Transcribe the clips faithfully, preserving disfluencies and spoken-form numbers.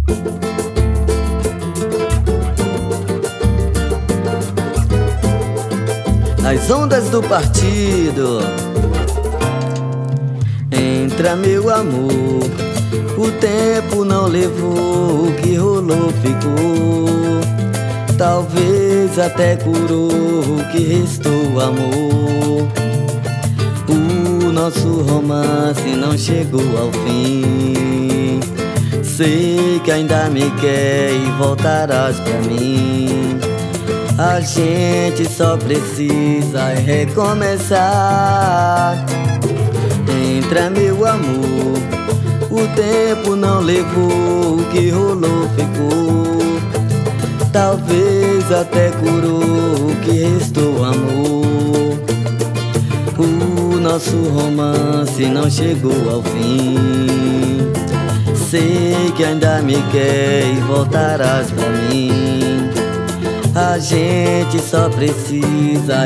As ondas do partido. Entra, meu amor, o tempo não levou, o que rolou ficou. Talvez até curou, o que restou amor. O nosso romance não chegou ao fim. Sei que ainda me quer e voltarás pra mim. A gente só precisa recomeçar. Entra, meu amor, o tempo não levou, o que rolou ficou. Talvez até curou, o que restou amor. O nosso romance não chegou ao fim. Sei que ainda me quer e voltarás pra mim. A gente só precisa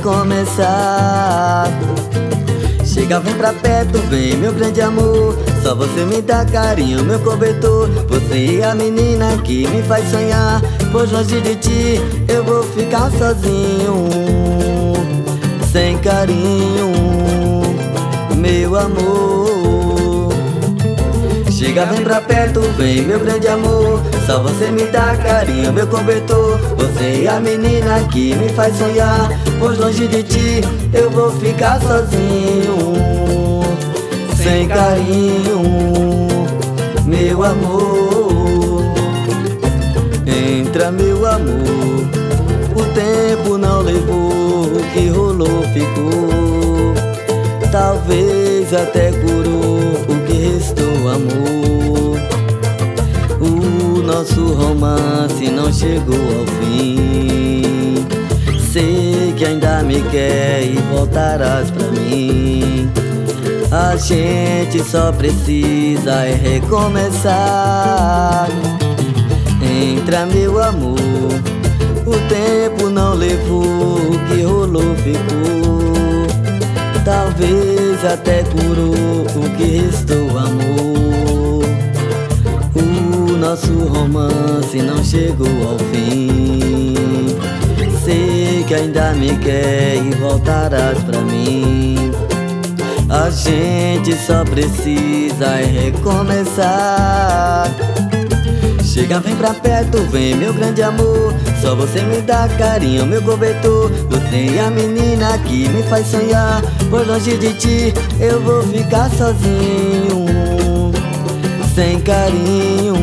recomeçar. Chega, vem pra perto, vem meu grande amor. Só você me dá carinho, meu cobertor. Você é a menina que me faz sonhar. Pois longe de ti eu vou ficar sozinho, sem carinho, meu amor. Chega, vem pra perto, vem meu grande amor. Só você me dá carinho, meu cobertor. Você é a menina que me faz sonhar. Pois longe de ti eu vou ficar sozinho, sem carinho, meu amor. Entra, meu amor, o tempo não levou, o que rolou ficou. Talvez até curou, o que restou amor. O nosso romance não chegou ao fim. Sei que ainda me quer e voltarás pra mim. A gente só precisa recomeçar. Entra, meu amor, o tempo não levou, o que rolou ficou. Talvez até curou, o que restou amor. O nosso romance não chegou ao fim. Sei que ainda me quer e voltarás pra mim. A gente só precisa recomeçar. Chega, vem pra perto, vem meu grande amor. Só você me dá carinho, meu cobertor. Você é a menina que me faz sonhar. Por longe de ti eu vou ficar sozinho, sem carinho,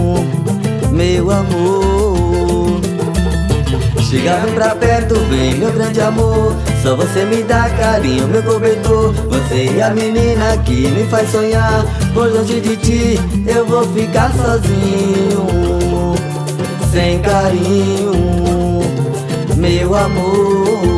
meu amor. Chega, vem pra perto, vem meu grande amor. Só você me dá carinho, meu cobertor. Você é a menina que me faz sonhar. Por longe de ti eu vou ficar sozinho, sem carinho, meu amor.